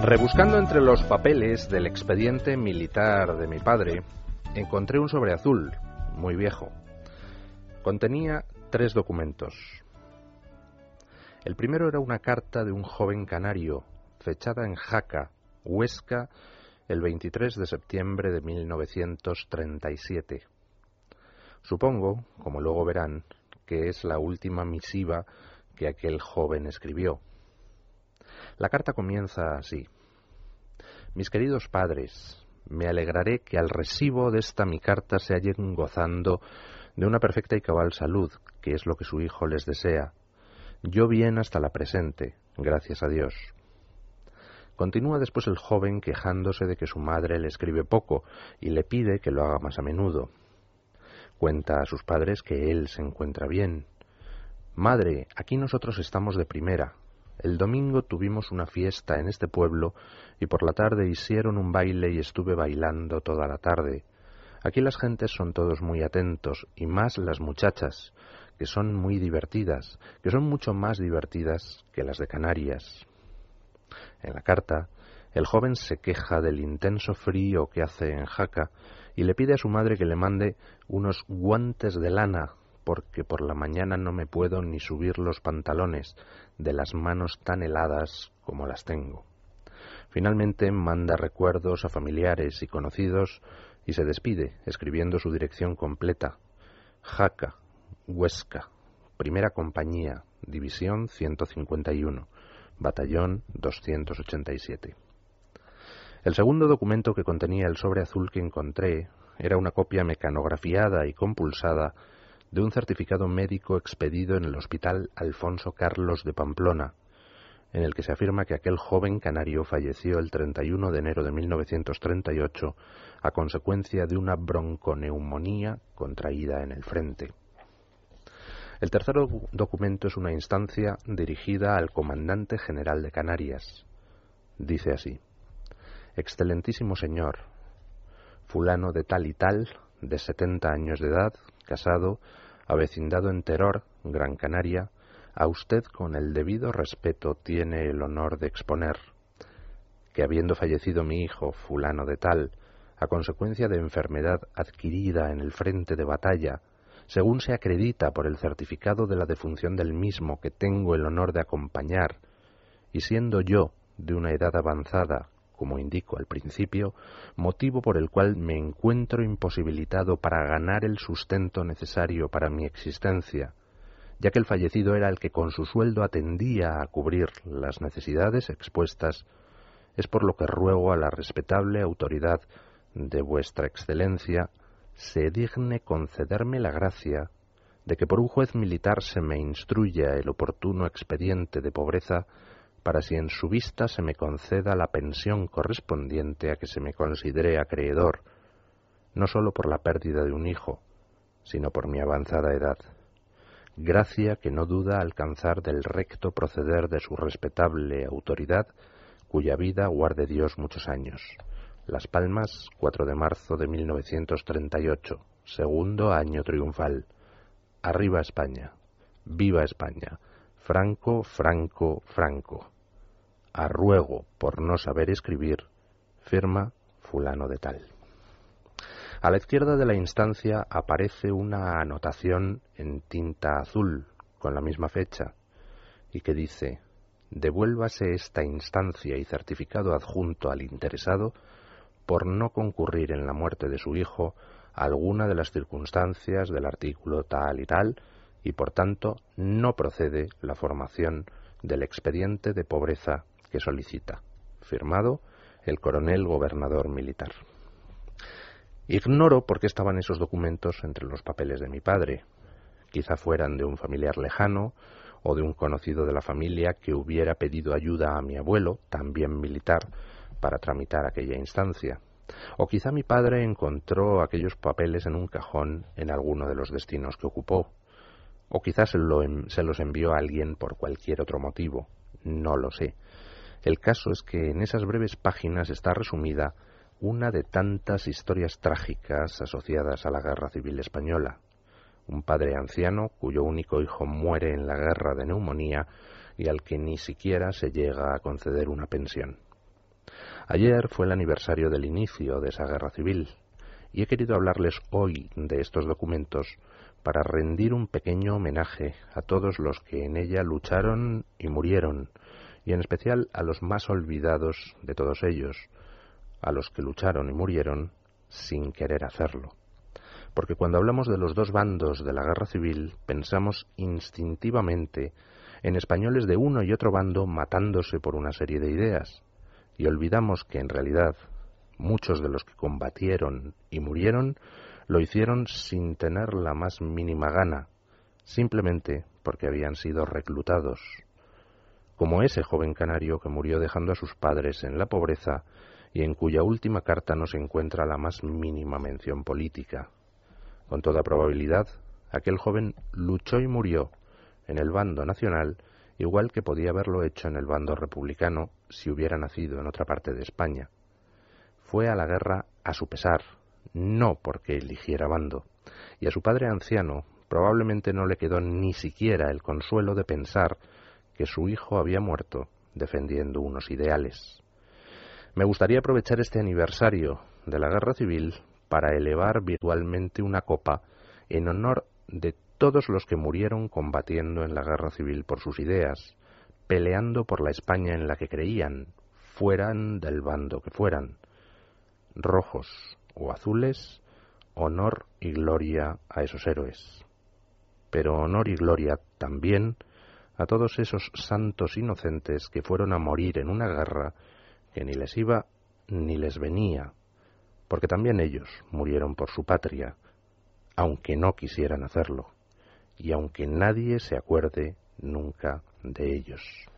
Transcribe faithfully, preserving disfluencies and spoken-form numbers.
Rebuscando entre los papeles del expediente militar de mi padre, encontré un sobre azul, muy viejo. Contenía tres documentos. El primero era una carta de un joven canario, fechada en Jaca, Huesca, el veintitrés de septiembre de mil novecientos treinta y siete. Supongo, como luego verán, que es la última misiva que aquel joven escribió. La carta comienza así: Mis queridos padres, me alegraré que al recibo de esta mi carta se hallen gozando de una perfecta y cabal salud, que es lo que su hijo les desea. Yo bien hasta la presente, gracias a Dios. Continúa después el joven quejándose de que su madre le escribe poco y le pide que lo haga más a menudo. Cuenta a sus padres que él se encuentra bien. Madre, aquí nosotros estamos de primera. El domingo tuvimos una fiesta en este pueblo y por la tarde hicieron un baile y estuve bailando toda la tarde. Aquí las gentes son todos muy atentos y más las muchachas, que son muy divertidas, que son mucho más divertidas que las de Canarias. En la carta, el joven se queja del intenso frío que hace en Jaca y le pide a su madre que le mande unos guantes de lana, porque por la mañana no me puedo ni subir los pantalones de las manos tan heladas como las tengo. Finalmente manda recuerdos a familiares y conocidos y se despide, escribiendo su dirección completa: Jaca, Huesca, Primera Compañía, División ciento cincuenta y uno, Batallón doscientos ochenta y siete. El segundo documento que contenía el sobre azul que encontré era una copia mecanografiada y compulsada de un certificado médico expedido en el Hospital Alfonso Carlos de Pamplona, en el que se afirma que aquel joven canario falleció el treinta y uno de enero de mil novecientos treinta y ocho a consecuencia de una bronconeumonía contraída en el frente. El tercer documento es una instancia dirigida al comandante general de Canarias. Dice así: Excelentísimo señor, fulano de tal y tal, de setenta años de edad, casado, avecindado en Teror, Gran Canaria, a usted con el debido respeto tiene el honor de exponer que, habiendo fallecido mi hijo, fulano de tal, a consecuencia de enfermedad adquirida en el frente de batalla, según se acredita por el certificado de la defunción del mismo que tengo el honor de acompañar, y siendo yo de una edad avanzada, como indico al principio, motivo por el cual me encuentro imposibilitado para ganar el sustento necesario para mi existencia, ya que el fallecido era el que con su sueldo atendía a cubrir las necesidades expuestas, es por lo que ruego a la respetable autoridad de vuestra excelencia se digne concederme la gracia de que por un juez militar se me instruya el oportuno expediente de pobreza para si en su vista se me conceda la pensión correspondiente a que se me considere acreedor, no sólo por la pérdida de un hijo, sino por mi avanzada edad. Gracia que no duda alcanzar del recto proceder de su respetable autoridad, cuya vida guarde Dios muchos años. Las Palmas, cuatro de marzo de mil novecientos treinta y ocho, segundo año triunfal. Arriba España, viva España, Franco, Franco, Franco. A ruego por no saber escribir, firma fulano de tal. A la izquierda de la instancia aparece una anotación en tinta azul con la misma fecha y que dice: devuélvase esta instancia y certificado adjunto al interesado por no concurrir en la muerte de su hijo alguna de las circunstancias del artículo tal y tal, y por tanto no procede la formación del expediente de pobreza que solicita. Firmado el coronel gobernador militar. Ignoro por qué estaban esos documentos entre los papeles de mi padre. Quizá fueran de un familiar lejano o de un conocido de la familia que hubiera pedido ayuda a mi abuelo, también militar, para tramitar aquella instancia. O quizá mi padre encontró aquellos papeles en un cajón en alguno de los destinos que ocupó. O quizá se, lo, se los envió a alguien por cualquier otro motivo. No lo sé. El caso es que en esas breves páginas está resumida una de tantas historias trágicas asociadas a la Guerra Civil Española. Un padre anciano cuyo único hijo muere en la guerra de neumonía y al que ni siquiera se llega a conceder una pensión. Ayer fue el aniversario del inicio de esa guerra civil y he querido hablarles hoy de estos documentos para rendir un pequeño homenaje a todos los que en ella lucharon y murieron, y en especial a los más olvidados de todos ellos, a los que lucharon y murieron sin querer hacerlo. Porque cuando hablamos de los dos bandos de la guerra civil, pensamos instintivamente en españoles de uno y otro bando matándose por una serie de ideas, y olvidamos que en realidad muchos de los que combatieron y murieron lo hicieron sin tener la más mínima gana, simplemente porque habían sido reclutados, como ese joven canario que murió dejando a sus padres en la pobreza y en cuya última carta no se encuentra la más mínima mención política. Con toda probabilidad, aquel joven luchó y murió en el bando nacional, igual que podía haberlo hecho en el bando republicano si hubiera nacido en otra parte de España. Fue a la guerra a su pesar, no porque eligiera bando, y a su padre anciano probablemente no le quedó ni siquiera el consuelo de pensar que su hijo había muerto defendiendo unos ideales. Me gustaría aprovechar este aniversario de la Guerra Civil para elevar virtualmente una copa en honor de todos los que murieron combatiendo en la Guerra Civil por sus ideas, peleando por la España en la que creían, fueran del bando que fueran, rojos o azules, honor y gloria a esos héroes. Pero honor y gloria también a todos esos santos inocentes que fueron a morir en una guerra que ni les iba ni les venía, porque también ellos murieron por su patria, aunque no quisieran hacerlo, y aunque nadie se acuerde nunca de ellos.